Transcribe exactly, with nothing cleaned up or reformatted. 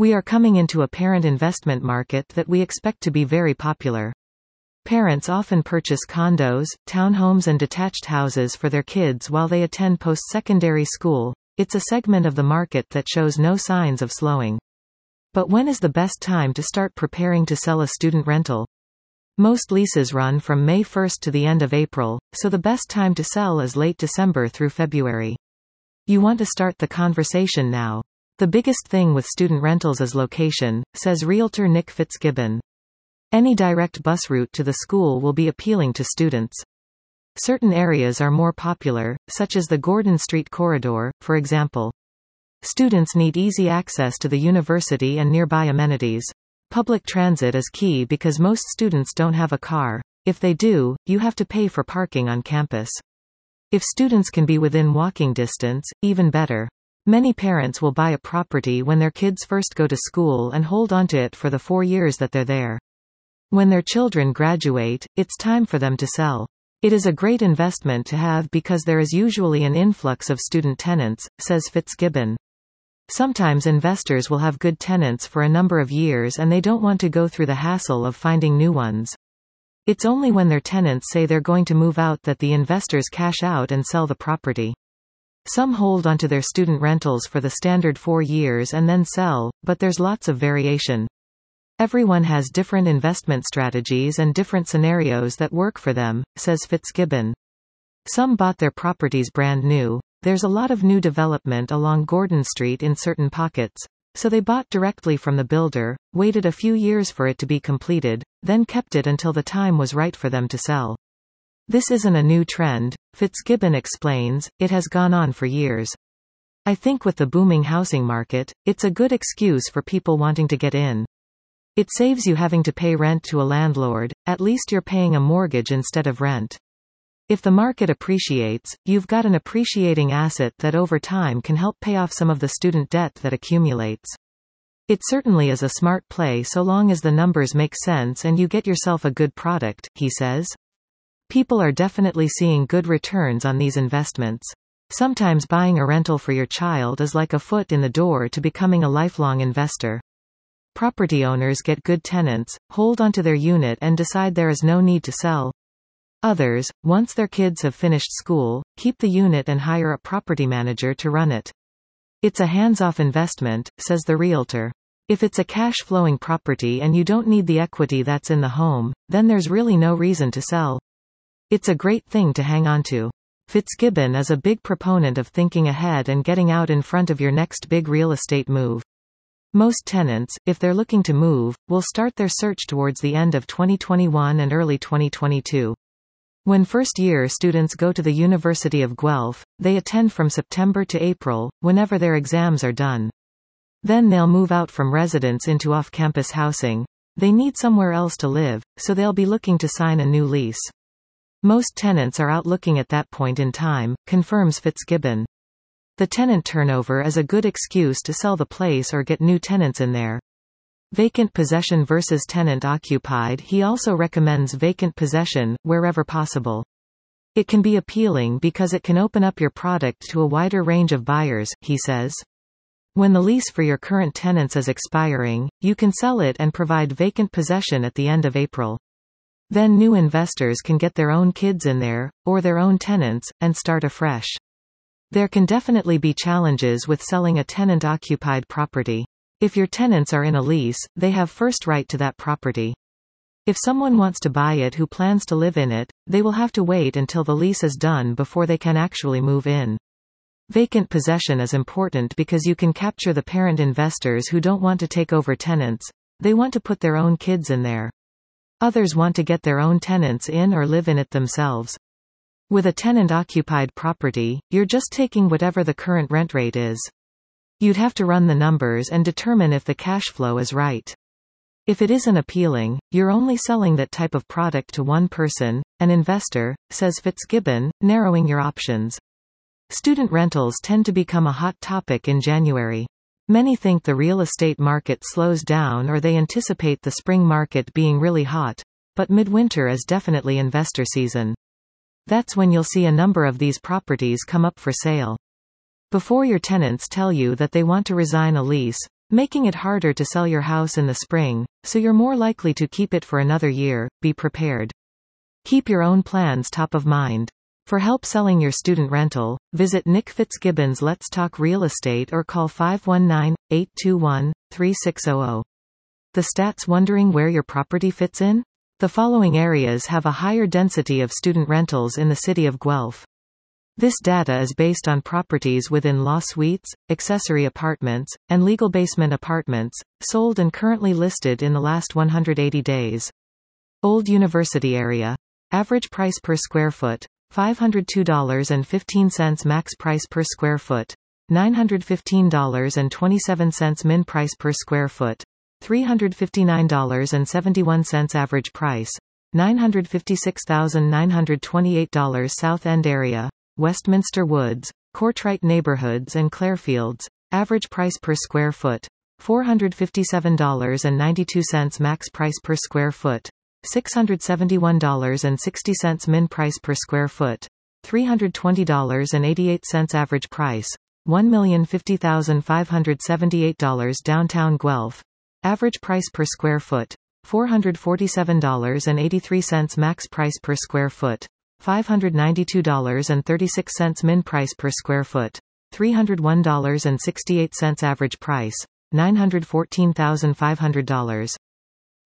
We are coming into a parent investment market that we expect to be very popular. Parents often purchase condos, townhomes and detached houses for their kids while they attend post-secondary school. It's a segment of the market that shows no signs of slowing. But when is the best time to start preparing to sell a student rental? Most leases run from May first to the end of April, so the best time to sell is late December through February. You want to start the conversation now. The biggest thing with student rentals is location, says realtor Nick Fitzgibbon. Any direct bus route to the school will be appealing to students. Certain areas are more popular, such as the Gordon Street corridor, for example. Students need easy access to the university and nearby amenities. Public transit is key because most students don't have a car. If they do, you have to pay for parking on campus. If students can be within walking distance, even better. Many parents will buy a property when their kids first go to school and hold onto it for the four years that they're there. When their children graduate, it's time for them to sell. It is a great investment to have because there is usually an influx of student tenants, says Fitzgibbon. Sometimes investors will have good tenants for a number of years and they don't want to go through the hassle of finding new ones. It's only when their tenants say they're going to move out that the investors cash out and sell the property. Some hold onto their student rentals for the standard four years and then sell, but there's lots of variation. Everyone has different investment strategies and different scenarios that work for them, says Fitzgibbon. Some bought their properties brand new. There's a lot of new development along Gordon Street in certain pockets, so they bought directly from the builder, waited a few years for it to be completed, then kept it until the time was right for them to sell. This isn't a new trend, Fitzgibbon explains, it has gone on for years. I think with the booming housing market, it's a good excuse for people wanting to get in. It saves you having to pay rent to a landlord, at least you're paying a mortgage instead of rent. If the market appreciates, you've got an appreciating asset that over time can help pay off some of the student debt that accumulates. It certainly is a smart play so long as the numbers make sense and you get yourself a good product, he says. People are definitely seeing good returns on these investments. Sometimes buying a rental for your child is like a foot in the door to becoming a lifelong investor. Property owners get good tenants, hold onto their unit and decide there is no need to sell. Others, once their kids have finished school, keep the unit and hire a property manager to run it. It's a hands-off investment, says the realtor. If it's a cash-flowing property and you don't need the equity that's in the home, then there's really no reason to sell. It's a great thing to hang on to. Fitzgibbon is a big proponent of thinking ahead and getting out in front of your next big real estate move. Most tenants, if they're looking to move, will start their search towards the end of twenty twenty-one and early twenty twenty-two. When first-year students go to the University of Guelph, they attend from September to April, whenever their exams are done. Then they'll move out from residence into off-campus housing. They need somewhere else to live, so they'll be looking to sign a new lease. Most tenants are out looking at that point in time, confirms Fitzgibbon. The tenant turnover is a good excuse to sell the place or get new tenants in there. Vacant possession versus tenant occupied. He also recommends vacant possession, wherever possible. It can be appealing because it can open up your product to a wider range of buyers, he says. When the lease for your current tenants is expiring, you can sell it and provide vacant possession at the end of April. Then new investors can get their own kids in there, or their own tenants, and start afresh. There can definitely be challenges with selling a tenant-occupied property. If your tenants are in a lease, they have first right to that property. If someone wants to buy it who plans to live in it, they will have to wait until the lease is done before they can actually move in. Vacant possession is important because you can capture the parent investors who don't want to take over tenants. They want to put their own kids in there. Others want to get their own tenants in or live in it themselves. With a tenant-occupied property, you're just taking whatever the current rent rate is. You'd have to run the numbers and determine if the cash flow is right. If it isn't appealing, you're only selling that type of product to one person, an investor, says Fitzgibbon, narrowing your options. Student rentals tend to become a hot topic in January. Many think the real estate market slows down or they anticipate the spring market being really hot, but midwinter is definitely investor season. That's when you'll see a number of these properties come up for sale. Before your tenants tell you that they want to resign a lease, making it harder to sell your house in the spring, so you're more likely to keep it for another year. Be prepared. Keep your own plans top of mind. For help selling your student rental, visit Nick Fitzgibbons Let's Talk Real Estate or call five one nine, eight two one, three six zero zero. The stats: wondering where your property fits in? The following areas have a higher density of student rentals in the city of Guelph. This data is based on properties within law suites, accessory apartments, and legal basement apartments, sold and currently listed in the last one hundred eighty days. Old University area. Average price per square foot, five hundred two dollars and fifteen cents max price per square foot, nine hundred fifteen dollars and twenty-seven cents min price per square foot, three hundred fifty-nine dollars and seventy-one cents average price, nine hundred fifty-six thousand nine hundred twenty-eight dollars South End area, Westminster Woods, Courtwright neighborhoods and Clarefields, average price per square foot, four hundred fifty-seven dollars and ninety-two cents max price per square foot, six hundred seventy-one dollars and sixty cents min price per square foot, three hundred twenty dollars and eighty-eight cents average price, one million fifty thousand five hundred seventy-eight dollars Downtown Guelph, average price per square foot, four hundred forty-seven dollars and eighty-three cents max price per square foot, five hundred ninety-two dollars and thirty-six cents min price per square foot, three hundred one dollars and sixty-eight cents average price, nine hundred fourteen thousand five hundred dollars.